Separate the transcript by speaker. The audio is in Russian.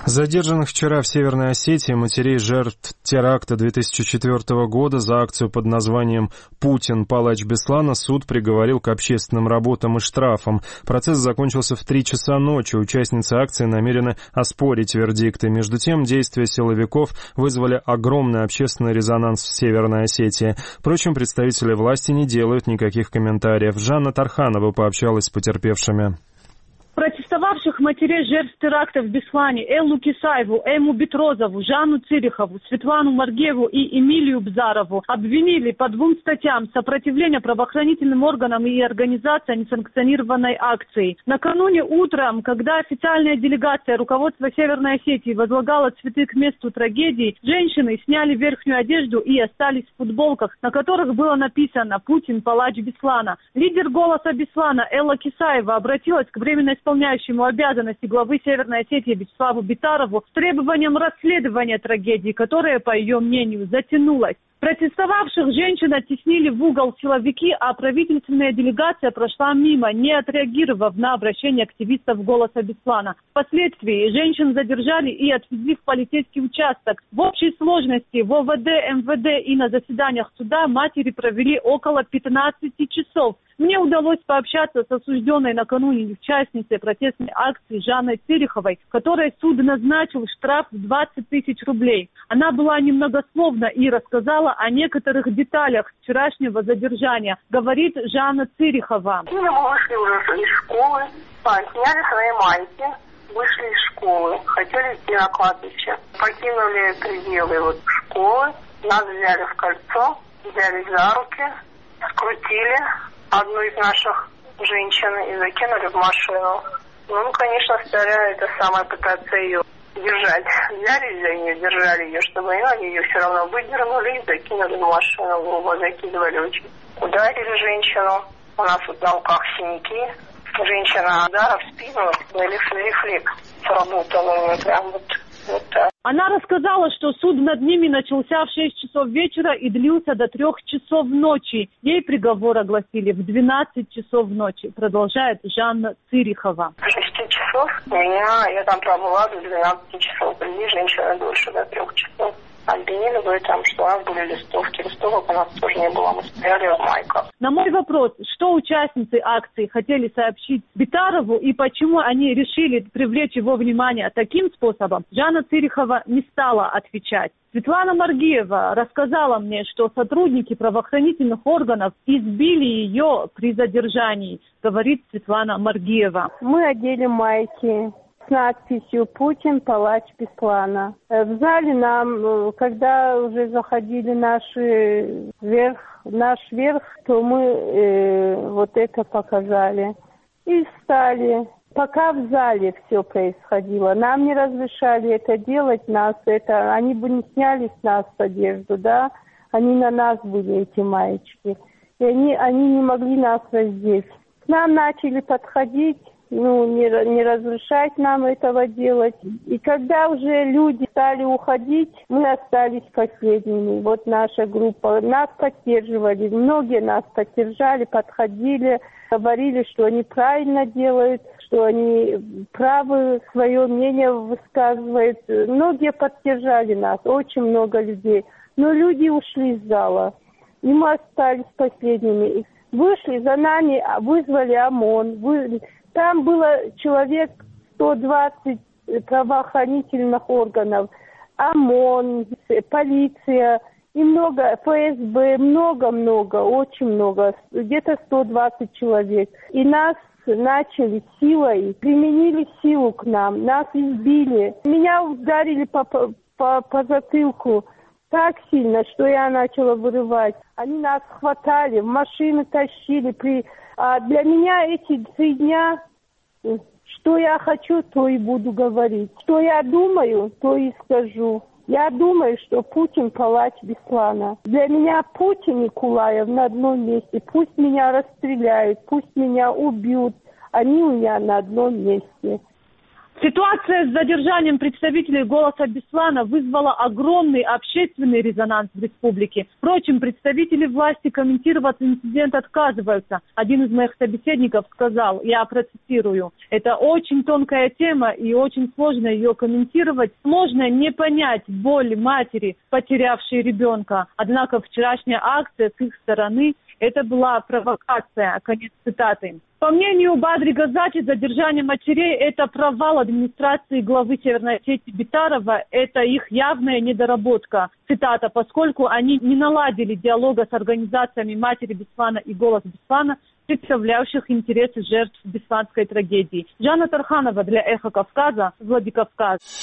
Speaker 1: Задержанных вчера в Северной Осетии матерей жертв теракта 2004 года за акцию под названием «Путин. Палач Беслана» суд приговорил к общественным работам и штрафам. Процесс закончился в 3 часа ночи. Участницы акции намерены оспорить вердикты. Между тем, действия силовиков вызвали огромный общественный резонанс в Северной Осетии. Впрочем, представители власти не делают никаких комментариев. Жанна Тарханова пообщалась с потерпевшими.
Speaker 2: Протестовавших матерей жертв теракта в Беслане Эллу Кисаеву, Эму Бетрозову, Жанну Цирихову, Светлану Маргиеву и Эмилию Бзарову обвинили по 2 статьям сопротивления правоохранительным органам и организация несанкционированной акции. Накануне утром, когда официальная делегация руководства Северной Осетии возлагала цветы к месту трагедии, женщины сняли верхнюю одежду и остались в футболках, на которых было написано «Путин, палач Беслана». Лидер «Голоса Беслана» Элла Кисаева обратилась к временно исполняющему обязанности главы Северной Осетии Вячеславу Битарову с требованием расследования трагедии, которая, по ее мнению, затянулась. Протестовавших женщин оттеснили в угол силовики, а правительственная делегация прошла мимо, не отреагировав на обращение активистов «Голоса Беслана». Впоследствии женщин задержали и отвезли в полицейский участок. В общей сложности в ОВД, МВД и на заседаниях суда матери провели около 15 часов. Мне удалось пообщаться с осужденной накануне участницей протестной акции Жанной Цириховой, которой суд назначил штраф в 20 тысяч рублей. Она была немногословна и рассказала о некоторых деталях вчерашнего задержания, говорит Жанна Цирихова.
Speaker 3: Мы вышли уже из школы, сняли свои майки, вышли из школы, хотели идти на кладбище. Покинули пределы школы, нас взяли в кольцо, взяли за руки, скрутили одну из наших женщин и закинули в машину. Ну, конечно, стали пытаться ее держать. Взяли за нее, держали ее, чтобы они ее все равно выдернули и закинули в машину, грубо закидывали очень. Ударили женщину, у нас на руках синяки. Женщина удара в спину, рефлекс сработал у нее прям вот так.
Speaker 2: Она рассказала, что суд над ними начался в 6 часов вечера и длился до 3 часов ночи. Ей приговор огласили в 12 часов ночи, продолжает Жанна Цирихова.
Speaker 3: В 6 часов я там пробыла до 12 часов. Были женщины дольше, до 3 часов. Обвинили в этом, что у нас были листовки. Листовок у нас тоже не было, мы стояли в майках.
Speaker 2: На мой вопрос, что участницы акции хотели сообщить Битарову и почему они решили привлечь его внимание таким способом, Жанна Цирихова не стала отвечать. Светлана Маргиева рассказала мне, что сотрудники правоохранительных органов избили ее при задержании, говорит Светлана Маргиева.
Speaker 4: Мы одели майки с надписью «Путин, палач Беслана». В зале нам, когда уже заходили наш верх, то мы вот это показали. И встали. Пока в зале все происходило. Нам не разрешали это делать, они бы не сняли с нас одежду, да? Они на нас были, эти маечки. И они не могли нас раздеть. К нам начали подходить, не разрешать нам этого делать. И когда уже люди стали уходить, мы остались последними. Вот наша группа. Нас поддерживали. Многие нас поддержали, подходили, говорили, что они правильно делают, что они правы, свое мнение высказывают. Многие поддержали нас, очень много людей. Но люди ушли из зала. И мы остались последними. Вышли за нами, вызвали ОМОН. Там было человек 120 правоохранительных органов, ОМОН, полиция и много, ФСБ, много, очень много, где-то 120 человек. И нас начали силой, применили силу к нам, нас избили. Меня ударили по затылку так сильно, что я начала вырывать. Они нас хватали, в машины тащили. А для меня эти 3 дня, что я хочу, то и буду говорить. Что я думаю, то и скажу. Я думаю, что Путин палач Беслана. Для меня Путин и Кулаев на одном месте. Пусть меня расстреляют, пусть меня убьют. Они у меня на одном месте.
Speaker 2: Ситуация с задержанием представителей «Голоса Беслана» вызвала огромный общественный резонанс в республике. Впрочем, представители власти комментировать инцидент отказываются. Один из моих собеседников сказал, я процитирую, «Это очень тонкая тема и очень сложно ее комментировать. Сложно не понять боль матери, потерявшей ребенка. Однако вчерашняя акция с их стороны – это была провокация». Конец цитаты. По мнению Бадри Газати, задержание матерей – это провал администрации главы Северной Осетии Битарова, это их явная недоработка. Цитата, поскольку они не наладили диалога с организациями «Матери Беслана» и «Голос Беслана», представляющих интересы жертв бесланской трагедии. Жанна Тарханова для «Эхо Кавказа», Владикавказ.